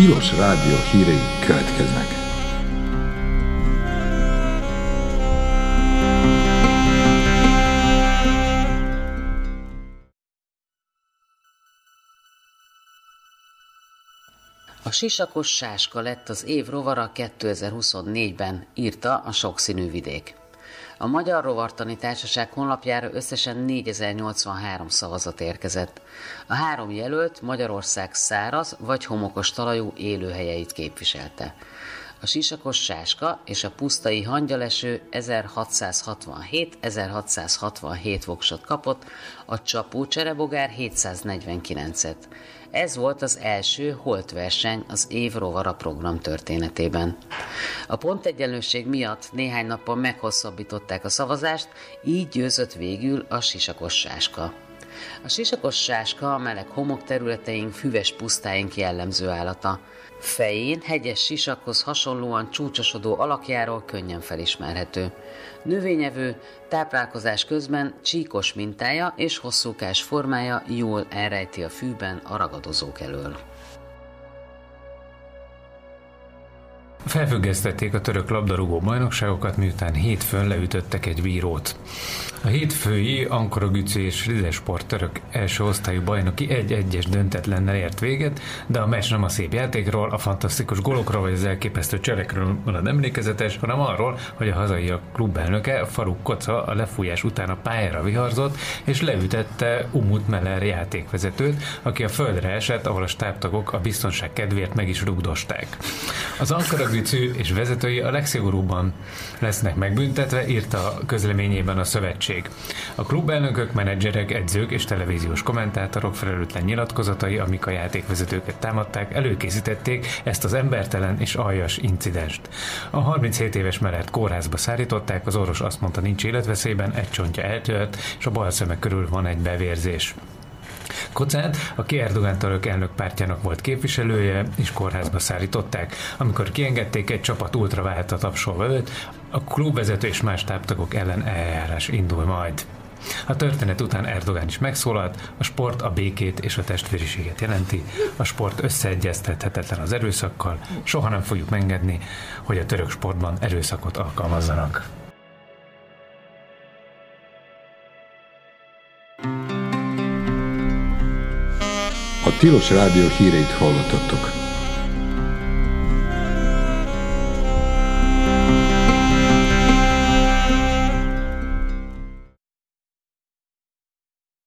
Tilos Rádió hírei következnek. A sisakos sáska lett az év rovara 2024-ben, írta a Sokszínű Vidék. A Magyar Rovartani Társaság honlapjára összesen 4083 szavazat érkezett. A 3 jelölt Magyarország száraz vagy homokos talajú élőhelyeit képviselte. A sisakos sáska és a pusztai hangyaleső 1667 voksot kapott, a csapó cserebogár 749-et. Ez volt az első holtverseny az év rovara program történetében. A pontegyenlőség miatt néhány nappal meghosszabbították a szavazást, így győzött végül a sisakos sáska. A sisakos sáska a meleg homokterületeink, füves pusztáink jellemző állata. Fején hegyes sisakhoz hasonlóan csúcsosodó alakjáról könnyen felismerhető. Növényevő, táplálkozás közben csíkos mintája és hosszúkás formája jól elrejti a fűben a ragadozók elől. Felfüggesztették a török labdarúgó bajnokságokat, miután hétfőn leütöttek egy bírót. A hétfői Ankaragücü és Rizespor török első osztályú bajnoki 1-1-es döntetlennel ért véget, de a meccs nem a szép játékról, a fantasztikus gólokról vagy az elképesztő cselekről van emlékezetes, hanem arról, hogy a hazaiak klubelnöke, Faruk Koca a lefújás után a pályára viharzott, és leütette Umut Meler játékvezetőt, aki a földre esett, ahol a stábtagok a biztonság kedvéért meg is rugdosták. Az Ankaragücü és vezetői a legszigorúbban lesznek megbüntetve, írta a közleményében a szövetség. A klubelnökök, menedzserek, edzők és televíziós kommentátorok felelőtlen nyilatkozatai, amik a játékvezetőket támadták, előkészítették ezt az embertelen és aljas incidenst. A 37 éves Melert kórházba szállították, az orvos azt mondta, nincs életveszélyben, egy csontja eltört, és a bal szeme körül van egy bevérzés. Kocát, aki Erdogan török elnök pártjának volt képviselője, és kórházba szállították. Amikor kiengedték, egy csapat ultraválta tapsolva őt, a klubvezető és más táptagok ellen eljárás indul majd. A történet után Erdogan is megszólalt, a sport a békét és a testvériséget jelenti, a sport összeegyeztethetetlen az erőszakkal, soha nem fogjuk megengedni, hogy a török sportban erőszakot alkalmazzanak. A Tilos Rádió híreit hallottattok.